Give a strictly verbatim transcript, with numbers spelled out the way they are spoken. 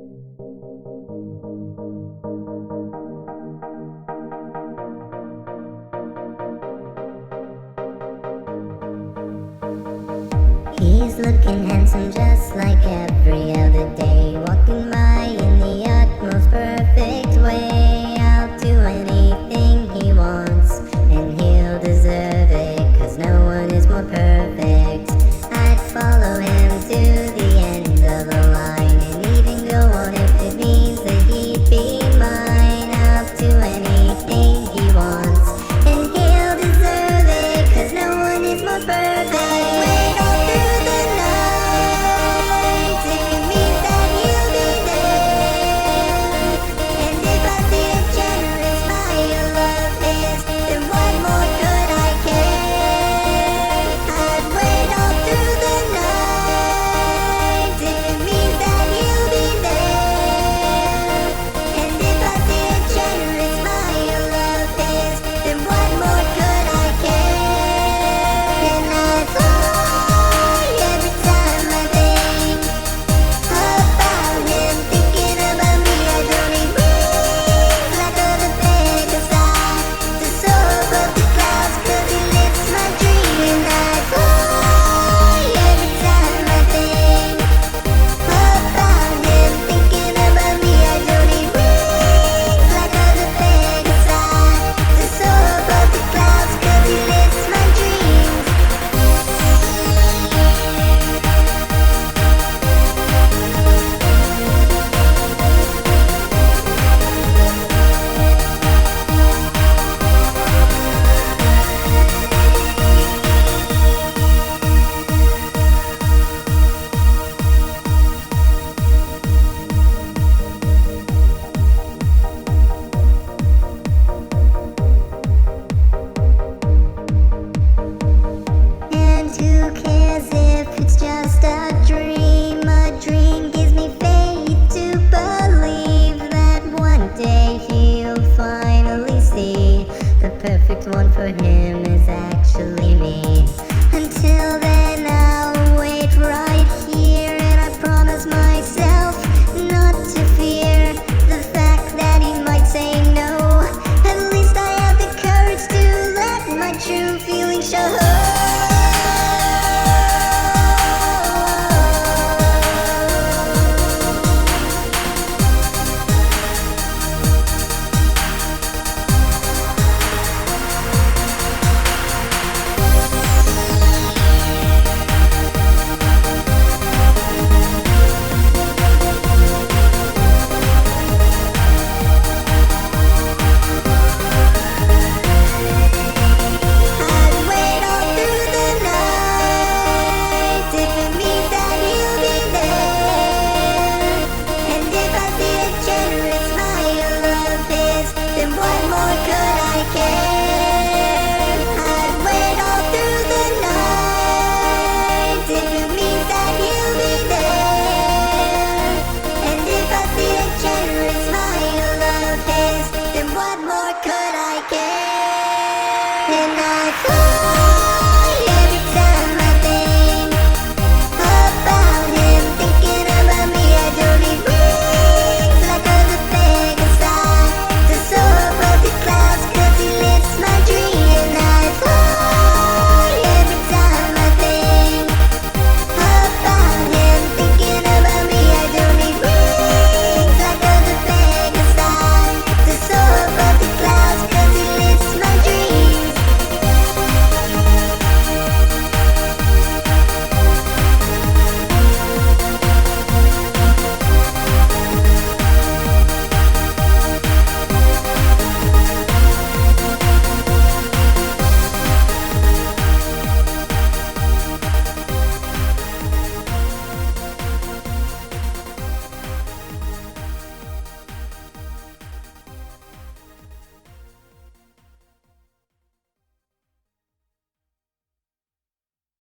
He's looking handsome just like every other day, walking by in the utmost perfect way. I'll do anything he wants, and he'll deserve it, 'cause no one is more perfect. I'd follow him to the end of the line, and even go on if it means that he'd be mine. I'll do anything he wants, and he'll deserve it, 'cause no one is more perfect. Wait all through the night, if it means that he'll be there. And if I see a generous my your love is, then what more could I care? I'd wait all through the night, if it means that he'll be there. And if I see a generous my your love is, then what more could I care? And I fly every time I think about him, thinking about me. I don't need wings like other beggars fly to soar above the clouds, 'cause he lifts my dream. And I fly every time I think about him, thinking about me. I don't need wings like other beggars fly to soar above the clouds, 'cause he lifts my dreams. And who can